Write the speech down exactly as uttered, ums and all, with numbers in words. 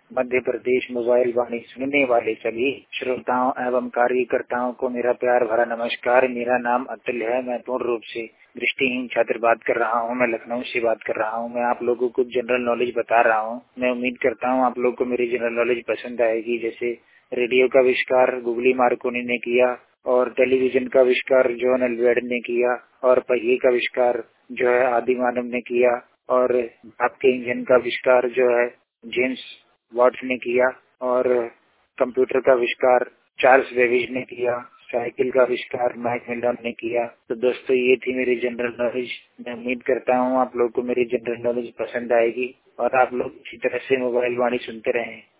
Madhya Pradesh mobile वाणी सुनने वाले सभी श्रोताओं एवं कार्यकर्ताओं को मेरा प्यार भरा नमस्कार। मेरा नाम अतुल है। मैं पूर्ण रूप से दृष्टिहीन छात्र बात कर रहा हूँ। मैं लखनऊ से बात कर रहा हूँ। मैं आप लोगों को जनरल नॉलेज बता रहा हूँ। मैं उम्मीद करता हूँ आप लोग को मेरी जनरल नॉलेज पसंद आएगी। जैसे रेडियो का आविष्कार गुगली मार्कोनी ने किया और टेलीविजन का आविष्कार जॉन एल्वेड ने किया और पहिए का आविष्कार जो है आदि मानव ने किया और आपके इंजन का आविष्कार जो है जेम्स वाट्स ने किया और कंप्यूटर का आविष्कार चार्ल्स बेबेज ने किया। साइकिल का आविष्कार माइक मिल्टन ने किया। तो दोस्तों ये थी मेरी जनरल नॉलेज। मैं उम्मीद करता हूँ आप लोग को मेरी जनरल नॉलेज पसंद आएगी और आप लोग इसी तरह से मोबाइल वाणी सुनते रहें।